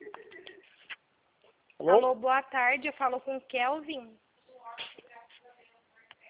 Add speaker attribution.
Speaker 1: Alô, boa tarde. Eu falo com o Kelvin.